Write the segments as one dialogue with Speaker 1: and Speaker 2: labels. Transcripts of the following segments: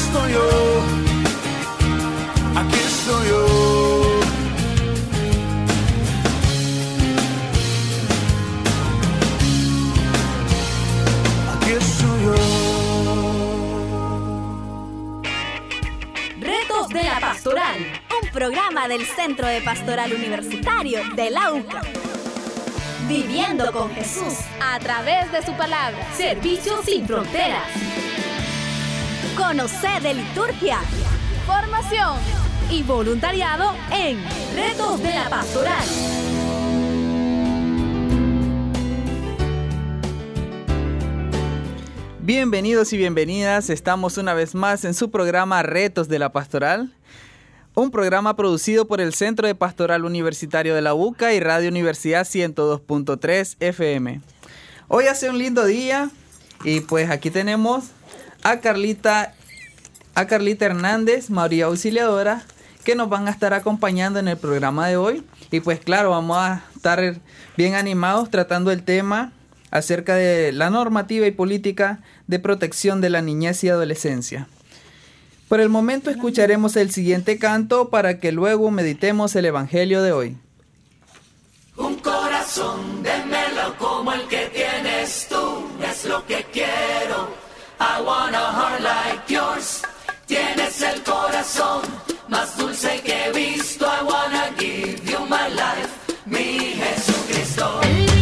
Speaker 1: estoy yo, aquí estoy yo. Aquí estoy yo.
Speaker 2: Retos de la Pastoral, un programa del Centro de Pastoral Universitario de la UCA. Viviendo con Jesús a través de su palabra. Servicio sin fronteras. Conocer de liturgia, formación y voluntariado en Retos de la Pastoral.
Speaker 3: Bienvenidos y bienvenidas, estamos una vez más en su programa Retos de la Pastoral, un programa producido por el Centro de Pastoral Universitario de la UCA y Radio Universidad 102.3 FM. Hoy hace un lindo día y pues aquí tenemos a Carlita Hernández, María Auxiliadora, que nos van a estar acompañando en el programa de hoy. Y pues claro, vamos a estar bien animados tratando el tema acerca de la normativa y política de protección de la niñez y adolescencia. Por el momento escucharemos el siguiente canto para que luego meditemos el Evangelio de hoy.
Speaker 4: Un corazón de melao como el que tienes tú, es lo que quiero. I want a heart like yours. Tienes el corazón más dulce que he visto. I wanna give you my life, mi Jesucristo.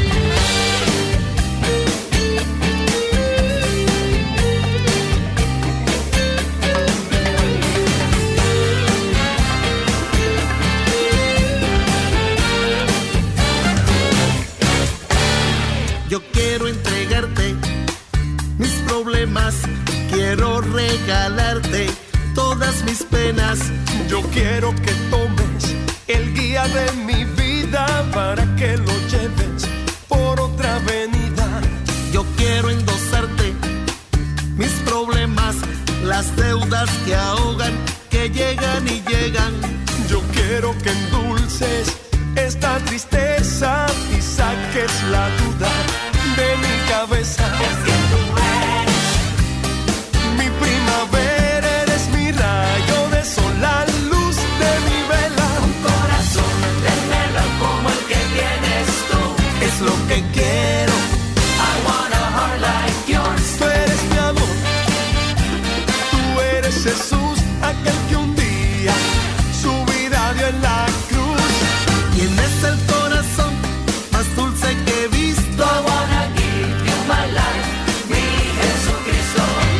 Speaker 5: Yo quiero entregarte mis problemas, quiero regalarte todas mis penas.
Speaker 1: Yo quiero que tomes el guía de mi vida para que lo lleves por otra avenida.
Speaker 5: Yo quiero endosarte mis problemas, las deudas que ahogan, que llegan y llegan.
Speaker 1: Yo quiero que endulces esta tristeza y saques la duda de mi cabeza.
Speaker 4: Es que tú eres
Speaker 1: mi primavera, eres mi rayo de sol, la luz de mi vela.
Speaker 4: un corazón de melao como el que tienes tú.
Speaker 5: Es lo que quiero.
Speaker 4: I want a heart like yours.
Speaker 1: Tú eres mi amor, tú eres Jesús, aquel que un día su vida dio en la cruz.
Speaker 5: Tienes el corazón más dulce que he visto.
Speaker 4: I wanna give you my life, mi Jesucristo.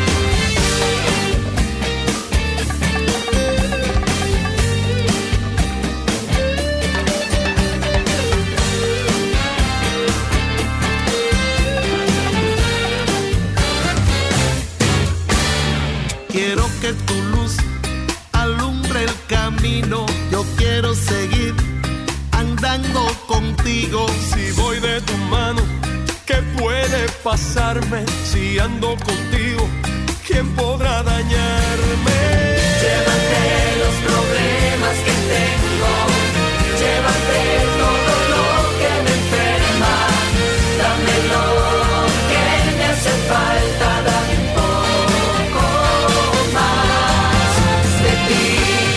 Speaker 5: Quiero que tu luz alumbre el camino. Yo quiero seguir andando contigo.
Speaker 1: Si voy de tu mano, ¿qué puede pasarme? Si ando contigo, ¿quién podrá dañarme?
Speaker 4: Llévate los problemas que tengo, llévate todo lo que me enferma, dame lo que me hace falta, dame un poco más de ti.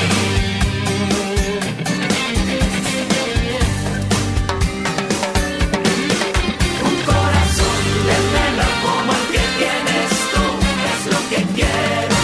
Speaker 4: Un corazón de melao como el que tienes tú, es lo que quiero.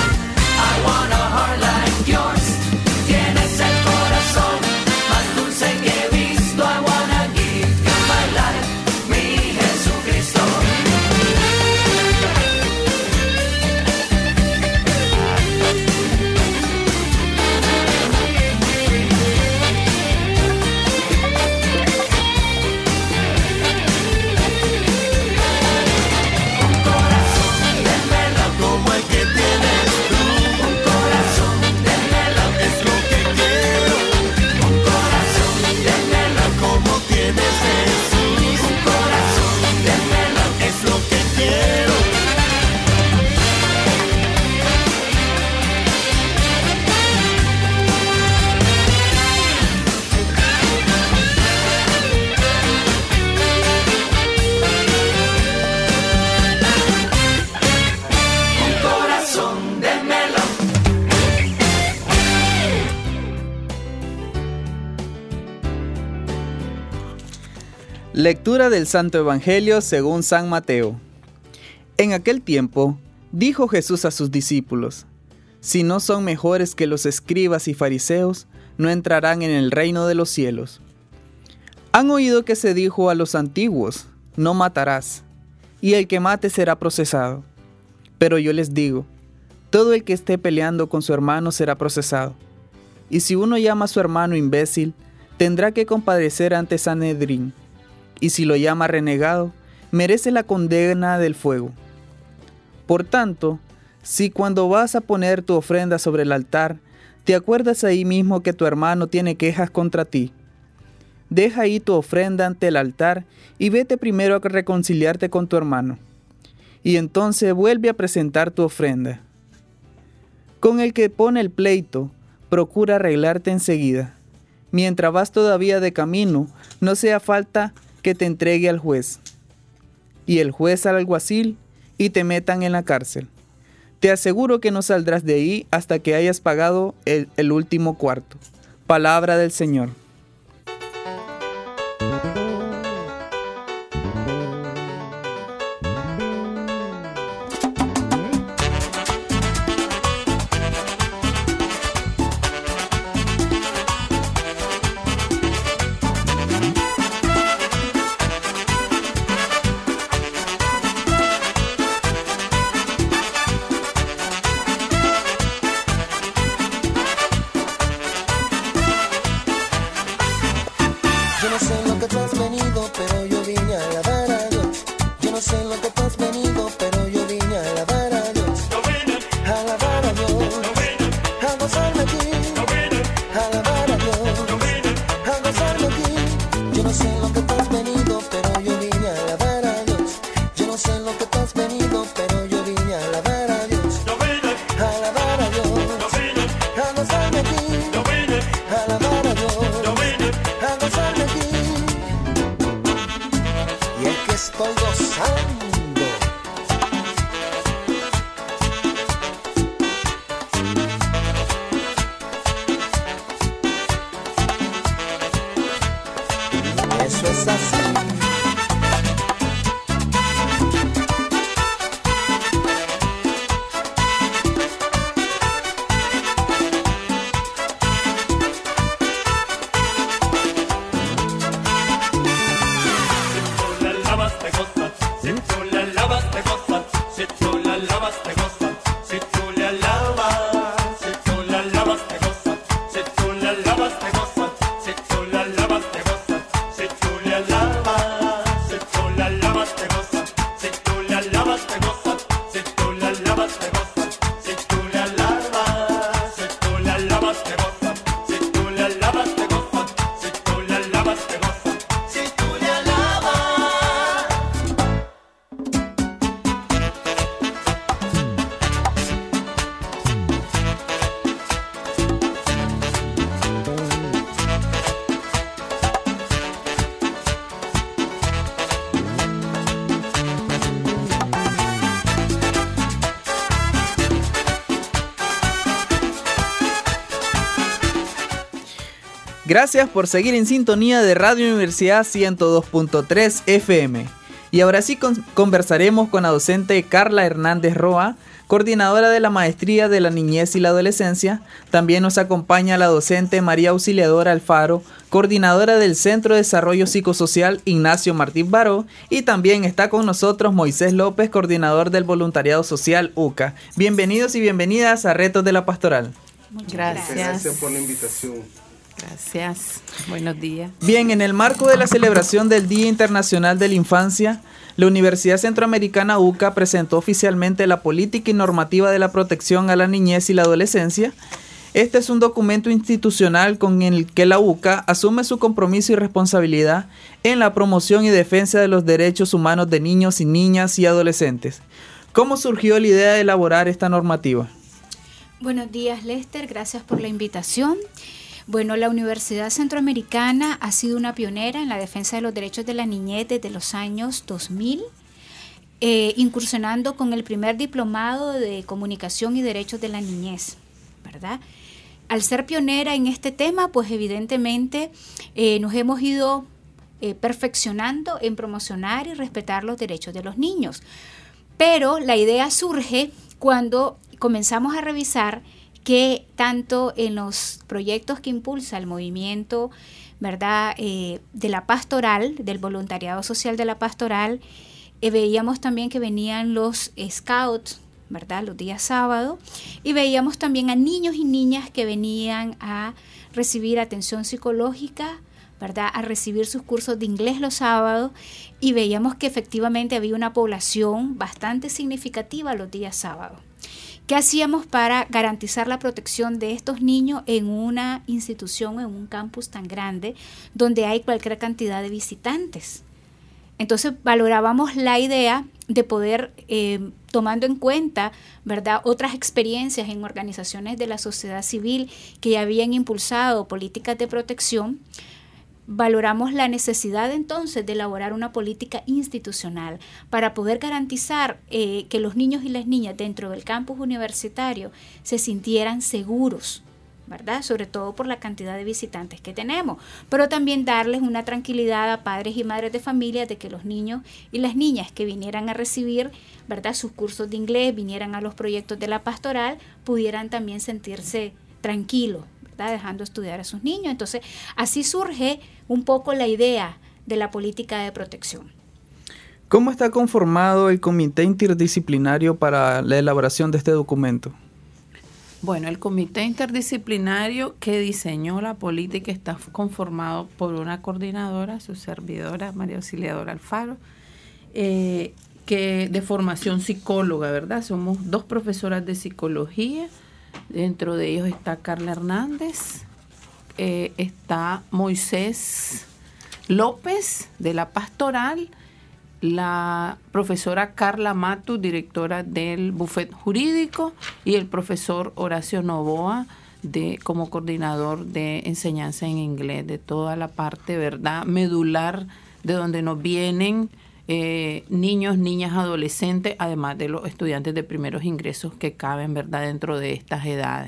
Speaker 3: Lectura del Santo Evangelio según San Mateo. En aquel tiempo, dijo Jesús a sus discípulos: Si no son mejores que los escribas y fariseos, no entrarán en el reino de los cielos. Han oído que se dijo a los antiguos: No matarás, y el que mate será procesado. Pero yo les digo, todo el que esté peleando con su hermano será procesado. Y si uno llama a su hermano imbécil, tendrá que compadecer ante Sanedrín. Y si lo llama renegado, merece la condena del fuego. Por tanto, si cuando vas a poner tu ofrenda sobre el altar, te acuerdas ahí mismo que tu hermano tiene quejas contra ti, deja ahí tu ofrenda ante el altar y vete primero a reconciliarte con tu hermano. Y entonces vuelve a presentar tu ofrenda. Con el que pone el pleito, procura arreglarte enseguida. Mientras vas todavía de camino, no sea falta que te entregue al juez, y el juez al alguacil, y te metan en la cárcel. Te aseguro que no saldrás de ahí hasta que hayas pagado el último cuarto. Palabra del Señor. Gracias por seguir en sintonía de Radio Universidad 102.3 FM. Y ahora sí conversaremos con la docente Carla Hernández Roa, coordinadora de la Maestría de la Niñez y la Adolescencia. También nos acompaña la docente María Auxiliadora Alfaro, coordinadora del Centro de Desarrollo Psicosocial Ignacio Martín Baró. Y también está con nosotros Moisés López, coordinador del Voluntariado Social UCA. Bienvenidos y bienvenidas a Retos de la Pastoral.
Speaker 6: Muchas gracias.
Speaker 5: Gracias por la invitación.
Speaker 6: Gracias. Buenos días.
Speaker 3: Bien, en el marco de la celebración del Día Internacional de la Infancia, la Universidad Centroamericana UCA presentó oficialmente la Política y Normativa de la Protección a la Niñez y la Adolescencia. Este es un documento institucional con el que la UCA asume su compromiso y responsabilidad en la promoción y defensa de los derechos humanos de niños y niñas y adolescentes. ¿Cómo surgió la idea de elaborar esta normativa?
Speaker 7: Buenos días, Lester. Gracias por la invitación. Bueno, la Universidad Centroamericana ha sido una pionera en la defensa de los derechos de la niñez desde los años 2000, incursionando con el primer diplomado de Comunicación y Derechos de la Niñez, ¿verdad? Al ser pionera en este tema, pues evidentemente nos hemos ido perfeccionando en promocionar y respetar los derechos de los niños. Pero la idea surge cuando comenzamos a revisar que tanto en los proyectos que impulsa el movimiento, ¿verdad?, de la pastoral, del voluntariado social de la pastoral, veíamos también que venían los scouts, ¿verdad?, los días sábados, y veíamos también a niños y niñas que venían a recibir atención psicológica, ¿verdad?, a recibir sus cursos de inglés los sábados, y veíamos que efectivamente había una población bastante significativa los días sábados. ¿Qué hacíamos para garantizar la protección de estos niños en una institución, en un campus tan grande, donde hay cualquier cantidad de visitantes? Entonces valorábamos la idea de poder, tomando en cuenta, ¿verdad?, otras experiencias en organizaciones de la sociedad civil que ya habían impulsado políticas de protección, valoramos la necesidad entonces de elaborar una política institucional para poder garantizar que los niños y las niñas dentro del campus universitario se sintieran seguros, ¿verdad?, sobre todo por la cantidad de visitantes que tenemos, pero también darles una tranquilidad a padres y madres de familia de que los niños y las niñas que vinieran a recibir, ¿verdad?, sus cursos de inglés, vinieran a los proyectos de la pastoral, pudieran también sentirse tranquilos, ¿verdad?, dejando estudiar a sus niños. Entonces, así surge un poco la idea de la política de protección.
Speaker 3: ¿Cómo está conformado el comité interdisciplinario para la elaboración de este documento?
Speaker 6: Bueno, el comité interdisciplinario que diseñó la política está conformado por una coordinadora, su servidora, María Auxiliadora Alfaro, que de formación psicóloga, ¿verdad? Somos 2 profesoras de psicología. Dentro de ellos está Carla Hernández, está Moisés López de la Pastoral, la profesora Carla Matu, directora del Bufet Jurídico, y el profesor Horacio Novoa como coordinador de enseñanza en inglés, de toda la parte, ¿verdad?, medular, de donde nos vienen niños, niñas, adolescentes, además de los estudiantes de primeros ingresos que caben, ¿verdad?, dentro de estas edades.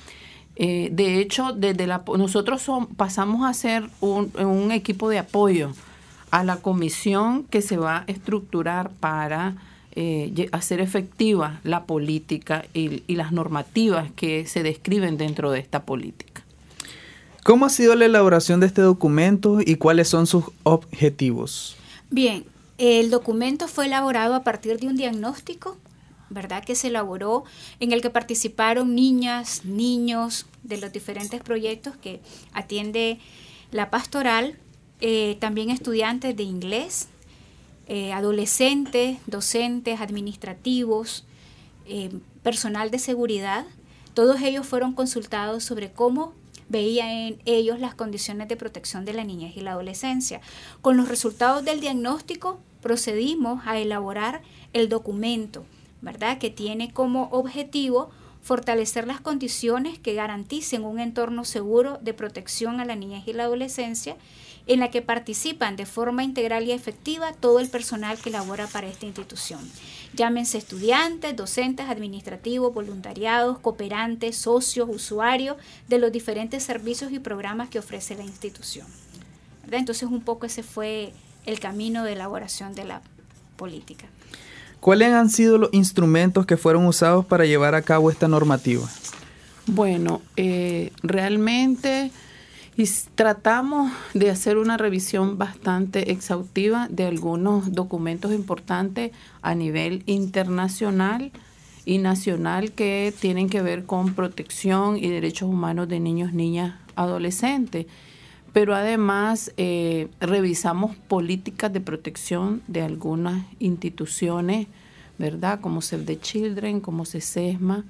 Speaker 6: De hecho, nosotros pasamos a ser un equipo de apoyo a la comisión que se va a estructurar para hacer efectiva la política y las normativas que se describen dentro de esta política.
Speaker 3: ¿Cómo ha sido la elaboración de este documento y cuáles son sus objetivos?
Speaker 7: Bien, el documento fue elaborado a partir de un diagnóstico, ¿verdad?, que se elaboró, en el que participaron niñas, niños de los diferentes proyectos que atiende la pastoral, también estudiantes de inglés, adolescentes, docentes, administrativos, personal de seguridad. Todos ellos fueron consultados sobre cómo veían en ellos las condiciones de protección de la niñez y la adolescencia. Con los resultados del diagnóstico procedimos a elaborar el documento, ¿verdad?, que tiene como objetivo fortalecer las condiciones que garanticen un entorno seguro de protección a la niñez y la adolescencia, en la que participan de forma integral y efectiva todo el personal que labora para esta institución. Llámense estudiantes, docentes, administrativos, voluntariados, cooperantes, socios, usuarios de los diferentes servicios y programas que ofrece la institución, ¿verdad? Entonces, un poco ese fue el camino de elaboración de la política.
Speaker 3: ¿Cuáles han sido los instrumentos que fueron usados para llevar a cabo esta normativa?
Speaker 6: Bueno, realmente tratamos de hacer una revisión bastante exhaustiva de algunos documentos importantes a nivel internacional y nacional que tienen que ver con protección y derechos humanos de niños, niñas, adolescentes. Pero además revisamos políticas de protección de algunas instituciones, ¿verdad?, como Save the Children, como CESESMA,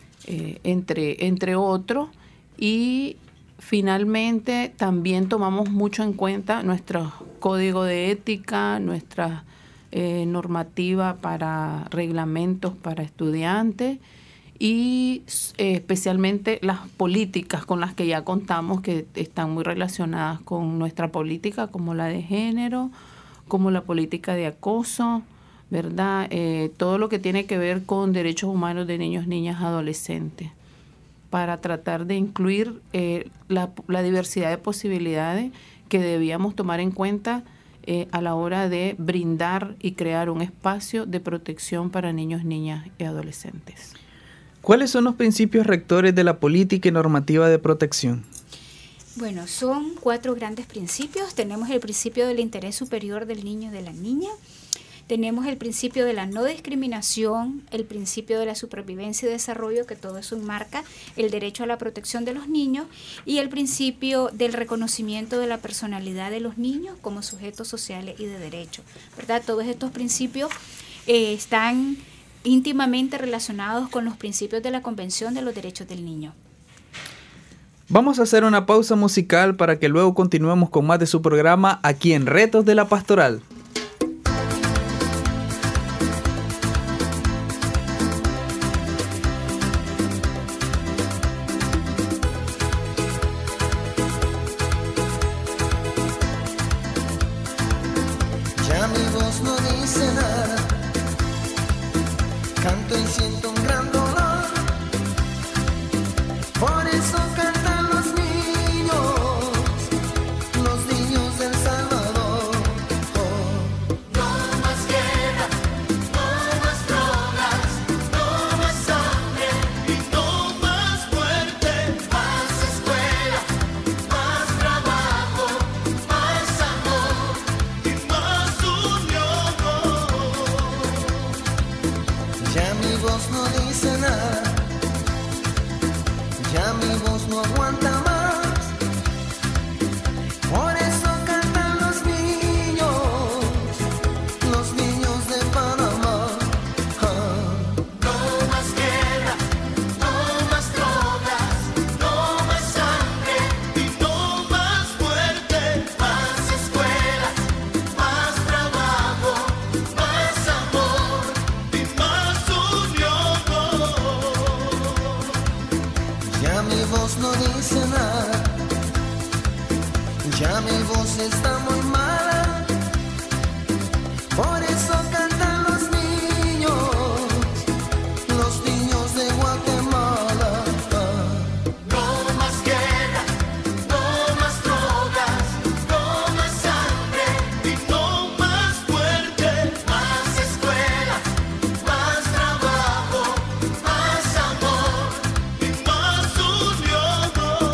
Speaker 6: entre otros. Y finalmente también tomamos mucho en cuenta nuestro código de ética, nuestra normativa para reglamentos para estudiantes y especialmente las políticas con las que ya contamos, que están muy relacionadas con nuestra política, como la de género, como la política de acoso, ¿verdad? Todo lo que tiene que ver con derechos humanos de niños, niñas, adolescentes, para tratar de incluir la diversidad de posibilidades que debíamos tomar en cuenta a la hora de brindar y crear un espacio de protección para niños, niñas y adolescentes.
Speaker 3: ¿Cuáles son los principios rectores de la política y normativa de protección?
Speaker 7: Bueno, son 4 grandes principios. Tenemos el principio del interés superior del niño y de la niña. Tenemos el principio de la no discriminación, el principio de la supervivencia y desarrollo, que todo eso enmarca el derecho a la protección de los niños, y el principio del reconocimiento de la personalidad de los niños como sujetos sociales y de derecho, ¿verdad? Todos estos principios están íntimamente relacionados con los principios de la Convención de los Derechos del Niño.
Speaker 3: Vamos a hacer una pausa musical para que luego continuemos con más de su programa aquí en Retos de la Pastoral.
Speaker 5: Ya mi voz no dice nada, canto y siento un gran dolor, por eso cantan los niños del Salvador.
Speaker 4: No más guerra, no más drogas, no más hambre y no más muerte, más escuela, más trabajo, más amor y más unión.
Speaker 5: Ya mi voz no dice nada, ya mi voz no aguanta más, por eso cantan los niños de Panamá.
Speaker 4: No más guerra, no más drogas, no más hambre y no más muerte, más escuela, más trabajo, más amor y más unión.
Speaker 5: Ya mi voz no dice nada, ya mi voz está muy mala, por eso cantan los niños de Guatemala.
Speaker 4: No más guerra, no más drogas, no más hambre y no más muerte, más escuela, más trabajo, más amor y más unión.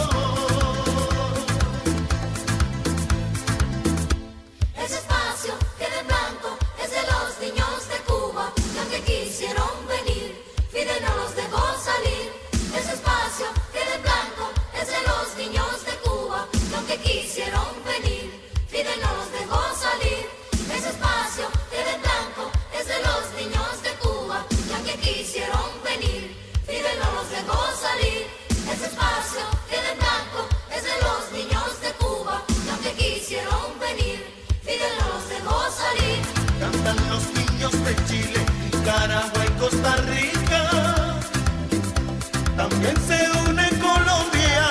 Speaker 4: Ese espacio queda en blanco, es de los niños de Cuba, los que quisieron venir, Fidel no los dejó salir. Ese espacio queda en blanco, es de los niños de Cuba, los que quisieron venir, Fidel no los dejó salir. Ese espacio queda en blanco, es de los niños de Cuba, los que quisieron venir, Fidel no los dejó salir. Ese espacio queda en blanco, es de los niños de Cuba, los que quisieron venir, Fidel no los dejó salir.
Speaker 5: Cantan los niños de Chile, Nicaragua y Costa Rica, también se une Colombia,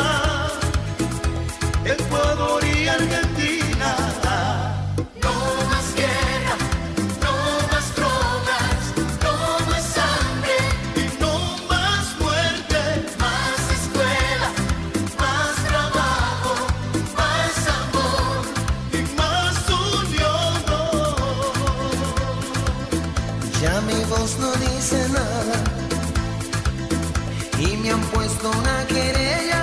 Speaker 5: Ecuador y Argentina.
Speaker 4: No más guerra, no más drogas, no más hambre
Speaker 5: Y no más muerte,
Speaker 4: más escuela, más trabajo, más amor
Speaker 5: y más unión. Ya mi voz no dice nada, y me han puesto una querella,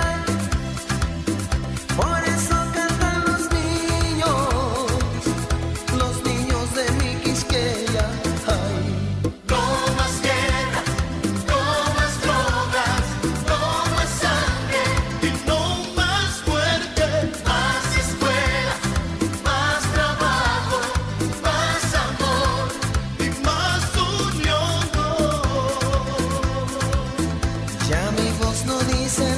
Speaker 5: por eso cantan los niños de mi Quisqueya. Ay.
Speaker 4: No más guerra, no más drogas, no más hambre
Speaker 5: Y no más muerte,
Speaker 4: más escuela, más trabajo, más amor
Speaker 5: y más unión. Ya mi voz no dice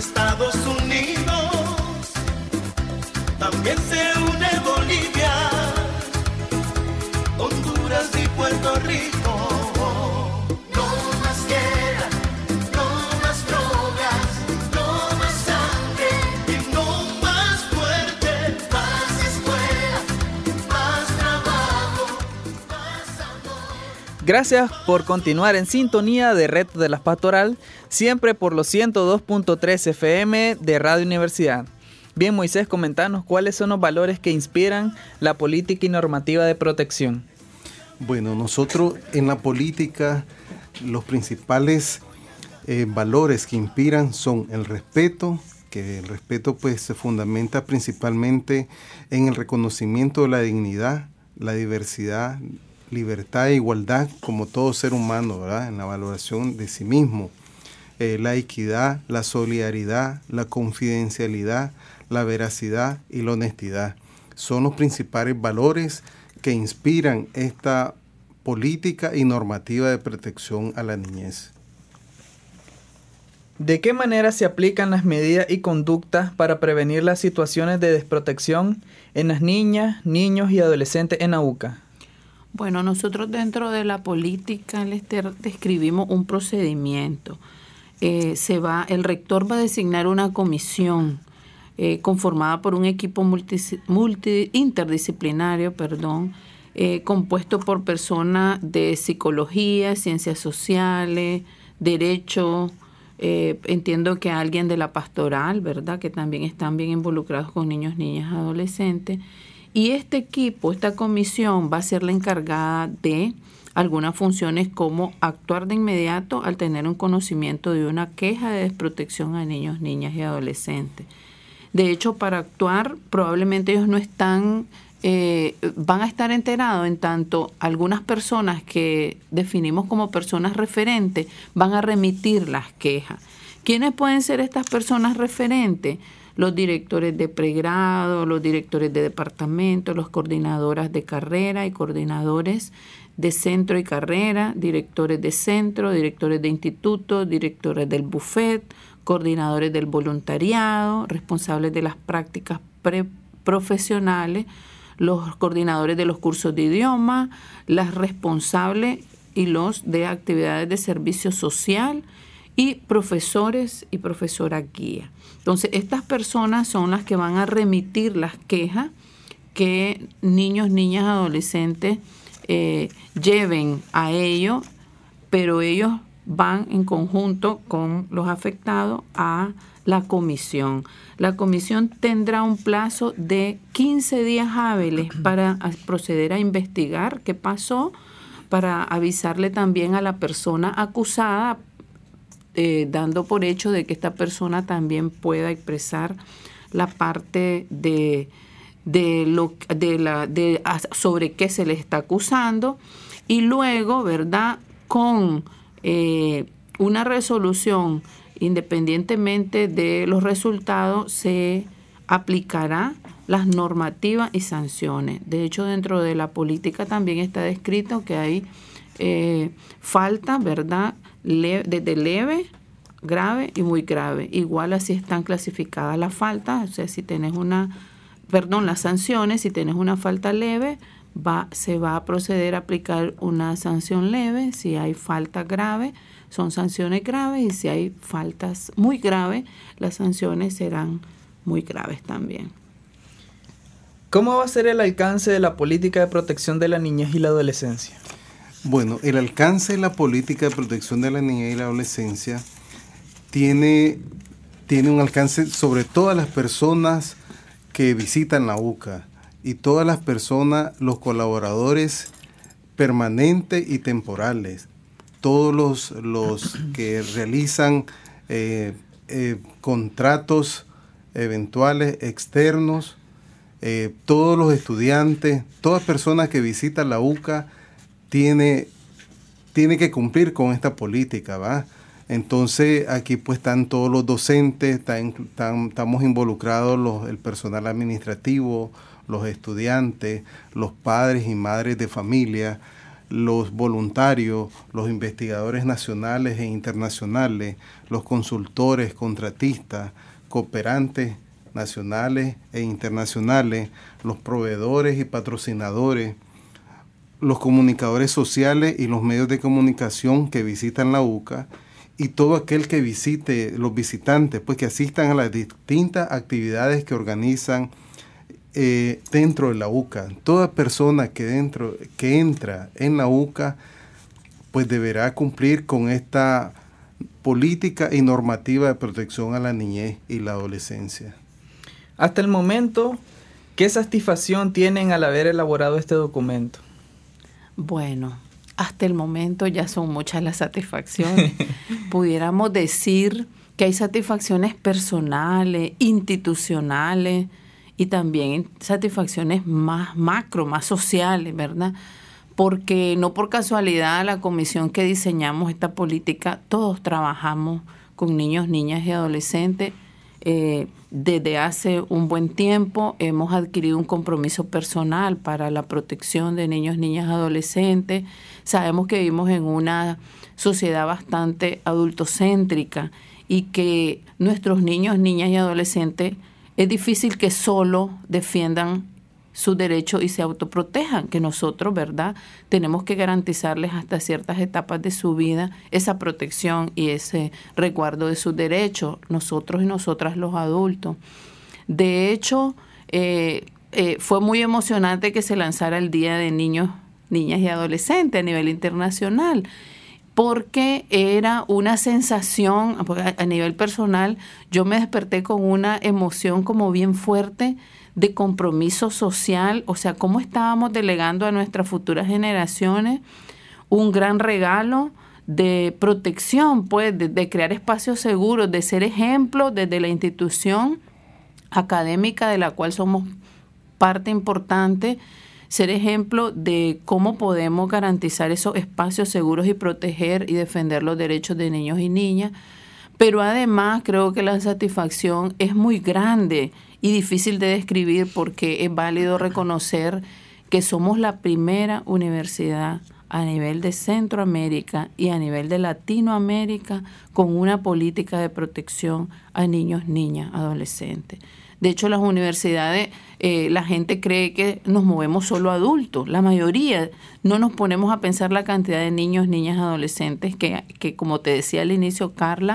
Speaker 5: Estados Unidos, también se une Bolivia, Honduras y Puerto Rico. No más guerra, no más drogas, no más sangre y no más muerte, más escuela, más trabajo, más amor.
Speaker 3: Gracias por continuar en sintonía de Retos de la Pastoral, siempre por los 102.3 FM de Radio Universidad. Bien, Moisés, comentanos cuáles son los valores que inspiran la política y normativa de protección.
Speaker 8: Bueno, nosotros en la política los principales valores que inspiran son el respeto, que el respeto pues se fundamenta principalmente en el reconocimiento de la dignidad, la diversidad, libertad e igualdad como todo ser humano, ¿verdad? En la valoración de sí mismo. La equidad, la solidaridad, la confidencialidad, la veracidad y la honestidad. Son los principales valores que inspiran esta política y normativa de protección a la niñez.
Speaker 3: ¿De qué manera se aplican las medidas y conductas para prevenir las situaciones de desprotección en las niñas, niños y adolescentes en AUCA?
Speaker 6: Bueno, nosotros dentro de la política les describimos un procedimiento. El rector va a designar una comisión conformada por un equipo interdisciplinario, compuesto por personas de psicología, ciencias sociales, derecho, entiendo que alguien de la pastoral, ¿verdad?, que también están bien involucrados con niños, niñas, adolescentes. Y este equipo, esta comisión va a ser la encargada de algunas funciones como actuar de inmediato al tener un conocimiento de una queja de desprotección a niños, niñas y adolescentes. De hecho, para actuar, probablemente ellos no están, van a estar enterados en tanto algunas personas que definimos como personas referentes van a remitir las quejas. ¿Quiénes pueden ser estas personas referentes? Los directores de pregrado, los directores de departamento, los coordinadoras de carrera y coordinadores de centro y carrera, directores de centro, directores de instituto, directores del buffet, coordinadores del voluntariado, responsables de las prácticas preprofesionales, los coordinadores de los cursos de idioma, las responsables y los de actividades de servicio social y profesores y profesoras guía. Entonces, estas personas son las que van a remitir las quejas que niños, niñas, adolescentes lleven a ellos, pero ellos van en conjunto con los afectados a la comisión. La comisión tendrá un plazo de 15 días hábiles para proceder a investigar qué pasó, para avisarle también a la persona acusada, dando por hecho de que esta persona también pueda expresar la parte sobre qué se le está acusando, y luego, ¿verdad?, con una resolución, independientemente de los resultados, se aplicará las normativas y sanciones. De hecho, dentro de la política también está descrito que hay falta, ¿verdad?, desde leve, grave y muy grave. Igual así están clasificadas las faltas, o sea, si tienes las sanciones, si tienes una falta leve, se va a proceder a aplicar una sanción leve. Si hay falta grave, son sanciones graves, y si hay faltas muy graves, las sanciones serán muy graves también.
Speaker 3: ¿Cómo va a ser el alcance de la política de protección de la niñez y la adolescencia?
Speaker 8: Bueno, el alcance de la política de protección de la niñez y la adolescencia tiene un alcance sobre todas las personas que visitan la UCA y todas las personas, los colaboradores permanentes y temporales, todos los que realizan contratos eventuales externos, todos los estudiantes, todas personas que visitan la UCA tiene que cumplir con esta política, ¿va? Entonces aquí pues están todos los docentes, estamos involucrados el personal administrativo, los estudiantes, los padres y madres de familia, los voluntarios, los investigadores nacionales e internacionales, los consultores, contratistas, cooperantes nacionales e internacionales, los proveedores y patrocinadores, los comunicadores sociales y los medios de comunicación que visitan la UCA, y todo aquel que visite, los visitantes, pues que asistan a las distintas actividades que organizan dentro de la UCA. Toda persona que entra en la UCA, pues deberá cumplir con esta política y normativa de protección a la niñez y la adolescencia.
Speaker 3: Hasta el momento, ¿qué satisfacción tienen al haber elaborado este documento?
Speaker 6: Bueno, hasta el momento ya son muchas las satisfacciones. Pudiéramos decir que hay satisfacciones personales, institucionales y también satisfacciones más macro, más sociales, ¿verdad? Porque no por casualidad la comisión que diseñamos esta política, todos trabajamos con niños, niñas y adolescentes. Desde hace un buen tiempo hemos adquirido un compromiso personal para la protección de niños, niñas, adolescentes. Sabemos que vivimos en una sociedad bastante adultocéntrica y que nuestros niños, niñas y adolescentes es difícil que solo defiendan sus derechos y se autoprotejan, que nosotros, ¿verdad?, tenemos que garantizarles hasta ciertas etapas de su vida esa protección y ese resguardo de sus derechos, nosotros y nosotras los adultos. De hecho, fue muy emocionante que se lanzara el Día de Niños, Niñas y Adolescentes a nivel internacional, porque era una sensación, a nivel personal, yo me desperté con una emoción como bien fuerte de compromiso social, o sea, cómo estábamos delegando a nuestras futuras generaciones un gran regalo de protección, pues, de crear espacios seguros, de ser ejemplos desde la institución académica de la cual somos parte importante, ser ejemplo de cómo podemos garantizar esos espacios seguros y proteger y defender los derechos de niños y niñas. Pero además creo que la satisfacción es muy grande y difícil de describir porque es válido reconocer que somos la primera universidad a nivel de Centroamérica y a nivel de Latinoamérica con una política de protección a niños, niñas, adolescentes. De hecho, las universidades, la gente cree que nos movemos solo adultos. La mayoría no nos ponemos a pensar la cantidad de niños, niñas, adolescentes que como te decía al inicio, Carla,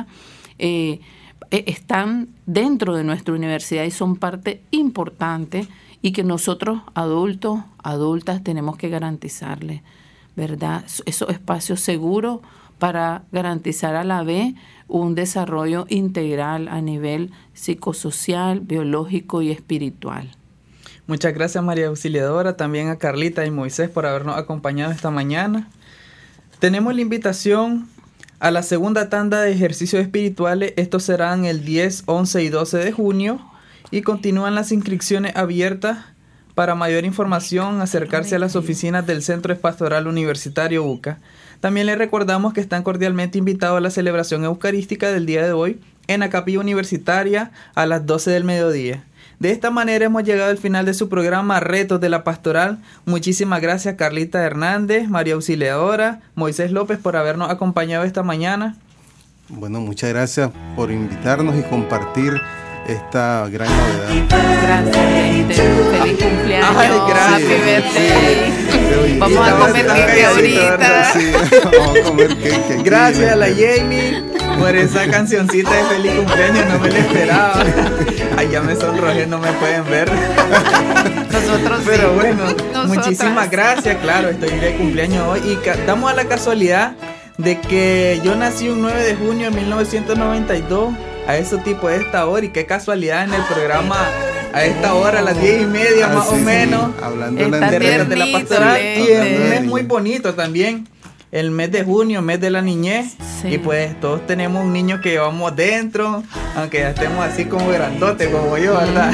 Speaker 6: están dentro de nuestra universidad y son parte importante y que nosotros adultos, adultas, tenemos que garantizarles, ¿verdad?, esos espacios seguros para garantizar a la vez un desarrollo integral a nivel psicosocial, biológico y espiritual.
Speaker 3: Muchas gracias, María Auxiliadora, también a Carlita y Moisés por habernos acompañado esta mañana. Tenemos la invitación a la segunda tanda de ejercicios espirituales. Estos serán el 10, 11 y 12 de junio y continúan las inscripciones abiertas. Para mayor información, acercarse a las oficinas del Centro Pastoral Universitario UCA. También les recordamos que están cordialmente invitados a la celebración eucarística del día de hoy en la capilla universitaria a las 12 del mediodía. De esta manera hemos llegado al final de su programa Retos de la Pastoral. Muchísimas gracias, Carlita Hernández, María Auxiliadora, Moisés López, por habernos acompañado esta mañana.
Speaker 8: Bueno, muchas gracias por invitarnos y compartir esta gran novedad.
Speaker 6: Gracias, gente. Feliz cumpleaños.
Speaker 3: Ay, gracias.
Speaker 6: Happy birthday. Vamos a comer cake ahorita.
Speaker 8: Sí, vamos a comer cake.
Speaker 3: Gracias a la Jamie por esa cancioncita de feliz cumpleaños, no me la esperaba. Ay, ya me sonrojé, no me pueden ver.
Speaker 6: Nosotros
Speaker 3: pero
Speaker 6: sí.
Speaker 3: Bueno,
Speaker 6: Nosotras.
Speaker 3: Muchísimas gracias, claro, estoy de cumpleaños hoy y damos a la casualidad de que yo nací un 9 de junio de 1992, a eso tipo de esta hora, y qué casualidad en el programa a esta hora, a las 10:30 más o menos,
Speaker 8: hablando
Speaker 3: de Retos de la Pastoral, y es un mes muy
Speaker 8: niño.
Speaker 3: bonito también. El mes de junio, mes de la niñez,
Speaker 6: Sí.
Speaker 3: y pues todos tenemos un niño que llevamos dentro, aunque ya estemos así como grandote como yo, ¿verdad?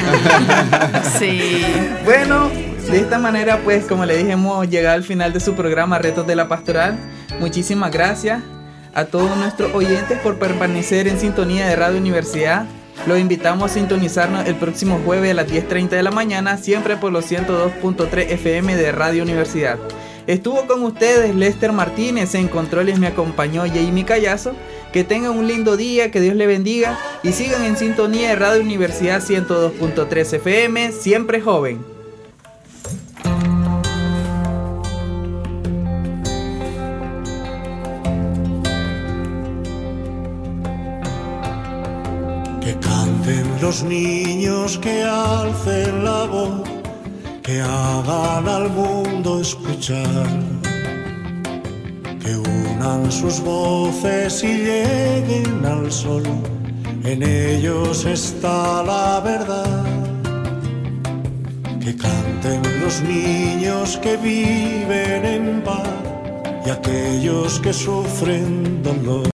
Speaker 6: Sí.
Speaker 3: Bueno, de esta manera pues como le dije hemos llegado al final de su programa Retos de la Pastoral. Muchísimas gracias a todos nuestros oyentes por permanecer en sintonía de Radio Universidad. Los invitamos a sintonizarnos el próximo jueves a las 10:30 de la mañana, siempre por los 102.3 FM de Radio Universidad. Estuvo con ustedes Lester Martínez, en controles me acompañó Jamie Callazo. Que tengan un lindo día, que Dios le bendiga y sigan en sintonía de Radio Universidad 102.3 FM, siempre joven.
Speaker 9: Que canten los niños, que alcen la voz, que hagan al mundo escuchar, que unan sus voces y lleguen al sol, en ellos está la verdad. Que canten los niños que viven en paz y aquellos que sufren dolor.